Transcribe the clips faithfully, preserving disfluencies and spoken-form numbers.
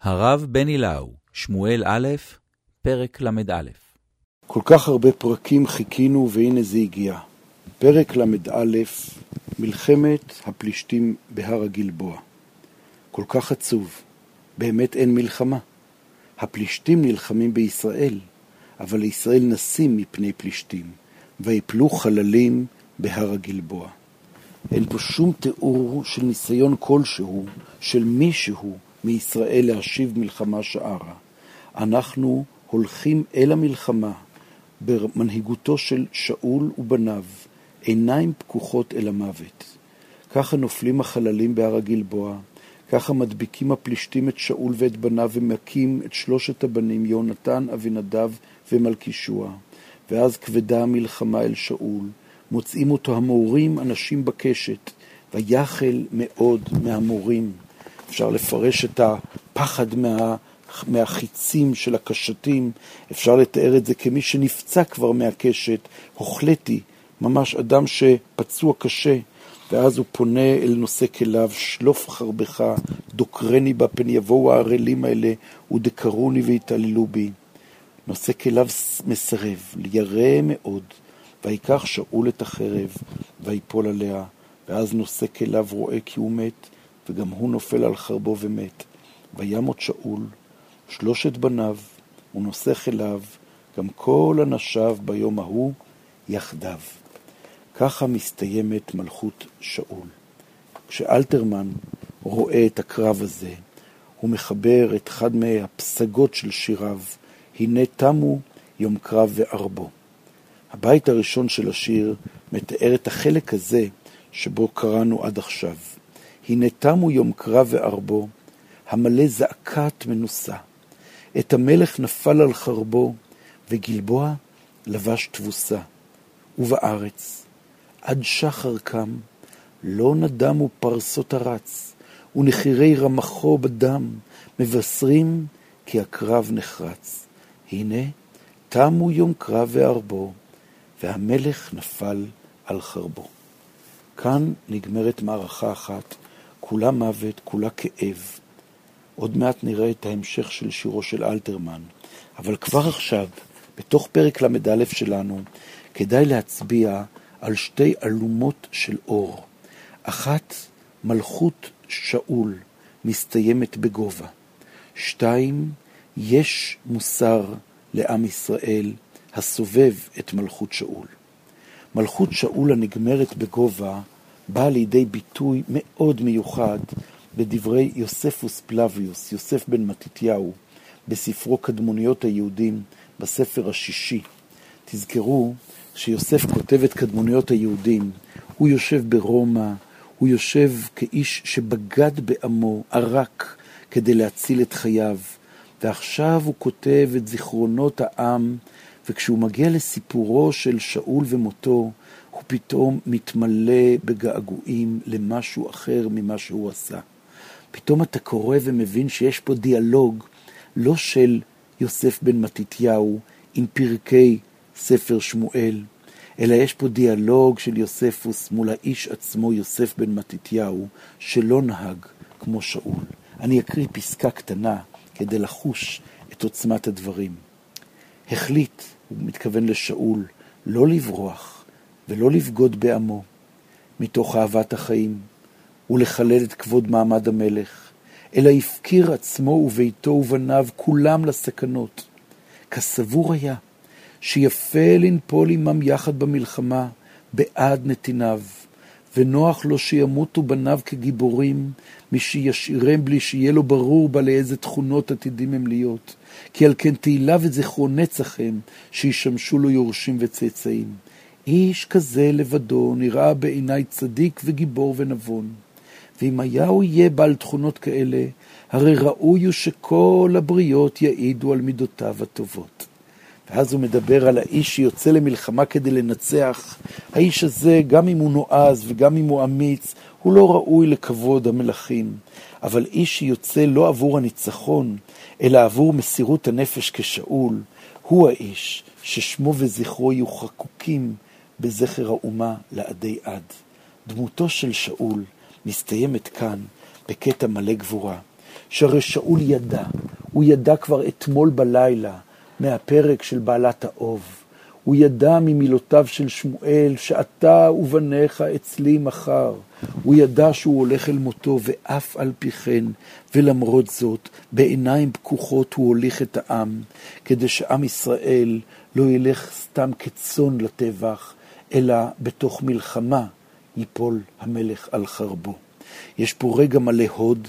הרב בני לאו, שמואל א', פרק למד א'. כל כך הרבה פרקים חיכינו והנה זה הגיע. פרק למד א', מלחמת הפלישתים בהר הגלבוע. כל כך עצוב, באמת אין מלחמה. הפלישתים נלחמים בישראל, אבל לישראל נסים מפני פלישתים, ויפלו חללים בהר הגלבוע. אין פה שום תיאור של ניסיון כלשהו, של מישהו מישראל להשיב מלחמה שערה. אנחנו הולכים אל המלחמה במנהיגותו של שאול ובניו, עיניים פקוחות אל המוות. ככה נופלים החללים בהר הגלבוע, ככה מדביקים הפלישתים את שאול ואת בניו ומכים את שלושת הבנים, יונתן, אבינדב ומלכישוע. ואז כבדה המלחמה אל שאול, מוצאים אותו המורים אנשים בקשת, ויחל מאוד מהמורים. אפשר לפרש את הפחד מה, מהחיצים של הקשתים, אפשר לתאר את זה כמי שנפצע כבר מהקשת, הוחלטי, ממש אדם שפצוע קשה, ואז הוא פונה אל נושא כליו, שלוף חרבך, דוקרני בה, פן יבואו הערלים האלה, ודקרוני והתעללו בי. נושא כליו מסרב, לירא מאוד, ויקח שאול את החרב, ויפול עליה, ואז נושא כליו רואה כי הוא מת, וגם הוא נופל על חרבו ומת. וימות שאול, שלושת בניו, ונושא כליו, גם כל אנשיו ביום ההוא יחדיו. ככה מסתיימת מלכות שאול. כשאלתרמן רואה את הקרב הזה, הוא מחבר את אחד מהפסגות של שיריו, הנה תמו יום קרב וערבו. הבית הראשון של השיר מתאר את החלק הזה שבו קראנו עד עכשיו. הנה תמו יום קרב וערבו, המלא זעקת מנוסה. את המלך נפל על חרבו, וגלבוע לבש תבוסה. ובארץ, עד שחר קם, לא נדמו פרסות הרץ, ונחירי רמחו בדם, מבשרים כי הקרב נחרץ. הנה, תמו יום קרב וערבו, והמלך נפל על חרבו. כאן נגמרת מערכה אחת, כולה מוות, כולה כאב. עוד מעט נראה את ההמשך של שירו של אלתרמן. אבל כבר עכשיו, בתוך פרק למד א' שלנו, כדאי להצביע על שתי אלומות של אור. אחת, מלכות שאול, מסתיימת בגובה. שתיים, יש מוסר לעם ישראל, הסובב את מלכות שאול. מלכות שאול הנגמרת בגובה, באה לידי ביטוי מאוד מיוחד בדברי יוספוס פלביוס, יוסף בן מתתיהו, בספרו קדמוניות היהודים, בספר השישי. תזכרו שיוסף כותב את קדמוניות היהודים, הוא יושב ברומא, הוא יושב כאיש שבגד בעמו, ערק, כדי להציל את חייו, ועכשיו הוא כותב את זיכרונות העם, וכשהוא מגיע לסיפורו של שאול ומותו, הוא פתאום מתמלא בגעגועים למשהו אחר ממה שהוא עשה. פתאום אתה קורא ומבין שיש פה דיאלוג, לא של יוסף בן מתתיהו עם פרקי ספר שמואל, אלא יש פה דיאלוג של יוספוס מול האיש עצמו, יוסף בן מתתיהו, שלא נהג כמו שאול. אני אקריא פסקה קטנה כדי לחוש את עוצמת הדברים. החליט, הוא מתכוון לשאול, לא לברוח ולא לבגוד בעמו, מתוך אהבת החיים, ולחלל את כבוד מעמד המלך, אלא הפקיר עצמו וביתו ובניו כולם לסכנות. כסבור היה שיפה לנפול עמם יחד במלחמה בעד נתיניו, ונוח לו שימותו בניו כגיבורים, מי שישאירם בלי שיהיה לו ברור בה לאיזה תכונות עתידים הם להיות, כי על כן תהילה וזכרו נצח הם, שישמשו לו יורשים וצאצאים. איש כזה לבדו נראה בעיניי צדיק וגיבור ונבון, ואם היה הוא יהיה בעל תכונות כאלה, הרי ראוי הוא שכל הבריות יעידו על מידותיו הטובות. ואז הוא מדבר על האיש שיוצא למלחמה כדי לנצח. האיש הזה, גם אם הוא נועז וגם אם הוא אמיץ, הוא לא ראוי לכבוד המלכים. אבל איש שיוצא לא עבור הניצחון, אלא עבור מסירות הנפש כשאול, הוא האיש ששמו וזכרו יהיו חקוקים בזכר האומה לעדי עד. דמותו של שאול מסתיימת כאן בקטע מלא גבורה. שהרי שאול ידע, הוא ידע כבר אתמול בלילה מהפרק של בעלת האוב, הוא ידע ממילותיו של שמואל שאתה ובניך אצלי מחר, הוא ידע שהוא הולך אל מותו, ואף על פי כן, ולמרות זאת, בעיניים פקוחות הוא הוליך את העם, כדי שעם ישראל לא ילך סתם כצאן לטבח, אלא בתוך מלחמה ייפול המלך על חרבו. יש פה רגע מלא הוד,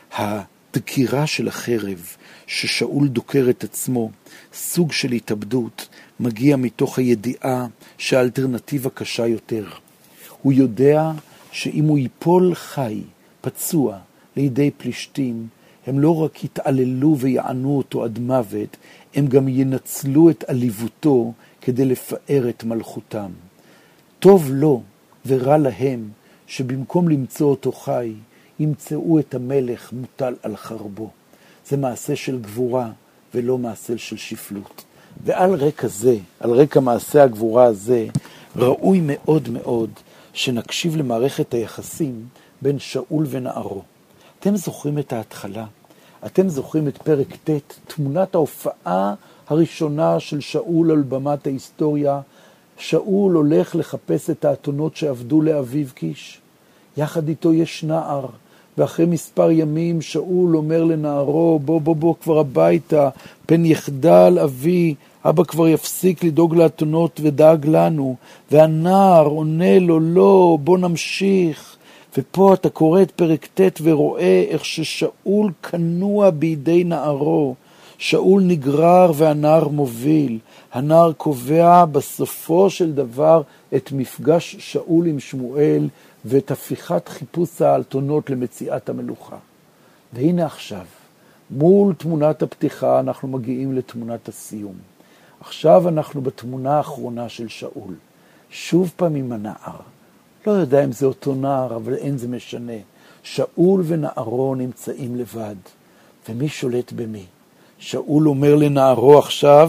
הדקירה של החרב, ששאול דוקר את עצמו, סוג של התאבדות, מגיע מתוך הידיעה שהאלטרנטיבה קשה יותר. הוא יודע שאם הוא ייפול חי, פצוע, לידי פלישתים, הם לא רק יתעללו ויענו אותו עד מוות, הם גם ינצלו את עליבותו כדי לפאר את מלכותם. טוב לו ורע להם שבמקום למצוא אותו חי, ימצאו את המלך מוטל על חרבו. זה מעשה של גבורה ולא מעשה של שפלות. ועל רקע זה, על רקע מעשה הגבורה הזה, ראוי מאוד מאוד שנקשיב למערכת היחסים בין שאול ונערו. אתם זוכרים את ההתחלה? אתם זוכרים את פרק ט', תמונת ההופעה הראשונה של שאול על במת ההיסטוריה? שאול הולך לחפש את האתונות שעבדו לאביו קיש. יחד איתו יש נער, ואחרי מספר ימים שאול אומר לנערו, בוא בוא בוא כבר הביתה, פן יחדל אבי, אבא כבר יפסיק לדאוג לאתונות ודאג לנו. והנער עונה לו, לא, בוא נמשיך. ופה אתה קורא את פרק ט' ורואה איך ששאול כנוע בידי נערו. שאול נגרר והנער מוביל. הנער קובע בסופו של דבר את מפגש שאול עם שמואל ואת הפיכת חיפוש האתונות למציאת המלוכה. והנה עכשיו, מול תמונת הפתיחה אנחנו מגיעים לתמונת הסיום. עכשיו אנחנו בתמונה האחרונה של שאול. שוב פעם עם הנער. לא יודע אם זה אותו נער, אבל אין זה משנה. שאול ונערו נמצאים לבד. ומי שולט במי? שאול אומר לנערו עכשיו,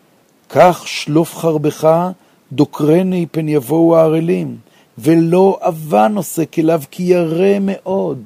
כך שלוף חרבך, דוקרני פן יבואו הערלים, ולא אבא נושא כליו כי ירא מאוד.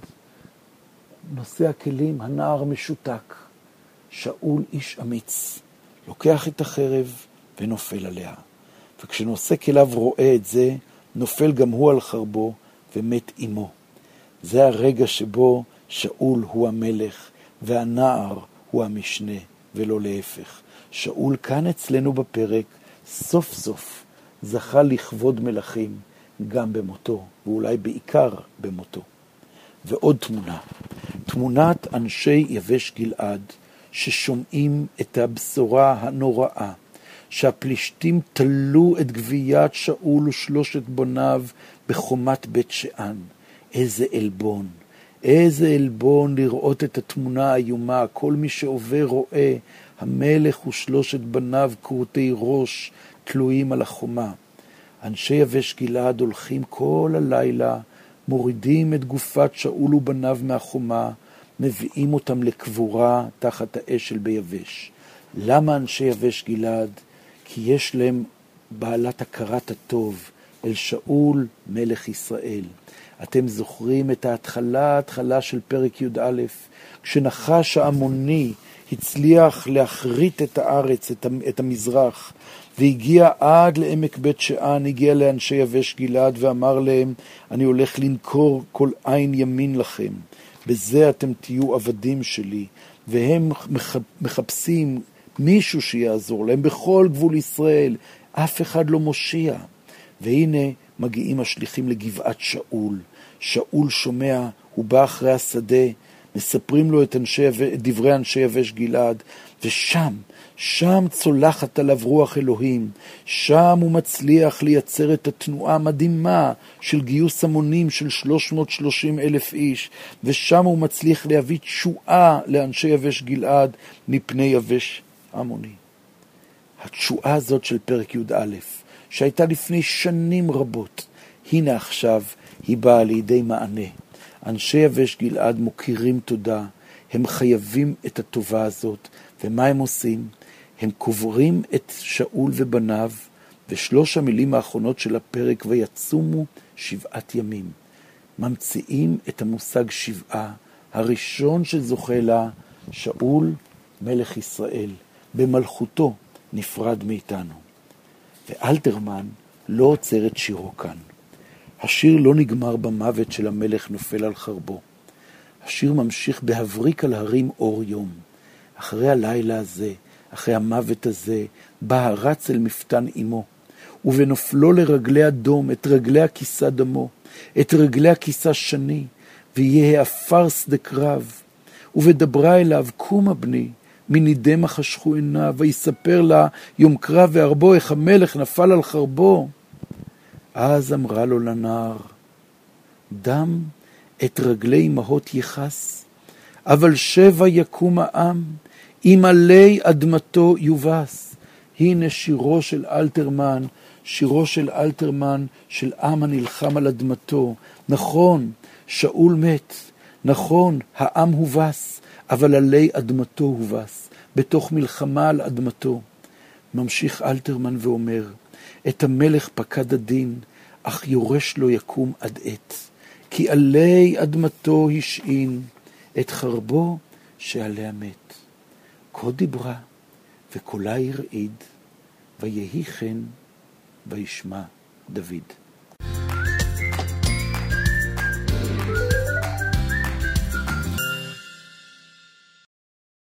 נושא הכלים, הנער משותק. שאול איש אמיץ, לוקח את החרב ונופל עליה. וכשנושא כליו רואה את זה, נופל גם הוא על חרבו ומת עמו. זה הרגע שבו שאול הוא המלך והנער הוא המשנה ולא להפך. שאול כאן אצלנו בפרק סוף סוף זכה לכבוד מלכים גם במותו, ואולי בעיקר במותו. ועוד תמונה, תמונת אנשי יבש גלעד ששומעים את הבשורה הנוראה, שהפלישתים תלו את גביית שאול ושלושת בניו בחומת בית שאן. איזה אלבון, איזה אלבון לראות את התמונה האיומה. כל מי שעובר רואה המלך ושלושת בניו כרותי ראש תלויים על החומה. אנשי יבש גלעד הולכים כל הלילה, מורידים את גופת שאול ובניו מהחומה, מביאים אותם לקבורה תחת האשל ביבש. למה אנשי יבש גלעד? כי יש להם בעלת הכרת הטוב אל שאול מלך ישראל. אתם זוכרים את ההתחלה, ההתחלה של פרק י' א', כשנחש העמוני הצליח להחריט את הארץ, את המזרח, והגיע עד לעמק בית שאן, הגיע לאנשי יבש גלעד ואמר להם, אני הולך לנקור כל עין ימין לכם, בזה אתם תהיו עבדים שלי. והם מחפשים מישהו שיעזור להם בכל גבול ישראל, אף אחד לא מושיע. והנה מגיעים השליחים לגבעת שאול. שאול שומע, הוא בא אחרי השדה, מספרים לו את, אנשי, את דברי אנשי יבש גלעד, ושם, שם צולחת עליו רוח אלוהים, שם הוא מצליח לייצר את התנועה המדהימה של גיוס המונים של שלוש מאות ושלושים אלף איש, ושם הוא מצליח להביא תשועה לאנשי יבש גלעד מפני יבש עמוני. התשועה הזאת של פרק י' א', שהייתה לפני שנים רבות, הנה עכשיו היא באה לידי מענה. אנשי יבש גלעד מוכירים תודה, הם חייבים את הטובה הזאת, ומה הם עושים? הם קוברים את שאול ובניו, ושלוש המילים האחרונות של הפרק, ויצומו שבעת ימים. ממציאים את המושג שבעה, הראשון שזוכה לה, שאול מלך ישראל, במלכותו נפרד מאיתנו. ואלתרמן לא עוצר את שירו כאן. השיר לא נגמר במוות של המלך נופל על חרבו. השיר ממשיך בהבריק על הרים אור יום. אחרי הלילה הזה, אחרי המוות הזה, בא הרץ אל מפתן אמו, ובנופלו לרגלי אדום, את רגלי הכיסה דמו, את רגלי הכיסה שני, ויהיה העפר שדה קרב, ובדברה אליו, קומה בני, מנידמה חשכו עיניו, ויספר לה יום קרב והרבו, איך המלך נפל על חרבו. אז אמרה לו לנער, דם את רגלי אמהות יחס, אבל שבע יקום העם, אם עלי אדמתו יובס. הנה שירו של אלתרמן, שירו של אלתרמן, של עם הנלחם על אדמתו. נכון, שאול מת, נכון, העם הובס, אבל עלי אדמתו הובס, בתוך מלחמה על אדמתו. ממשיך אלתרמן ואומר, את המלך פקד הדין, אך יורש לו יקום עד עת, כי עלי אדמתו השעין, את חרבו שעליה מת. כה דיברה, וקולה הרעיד, ויהי כן, וישמע דוד.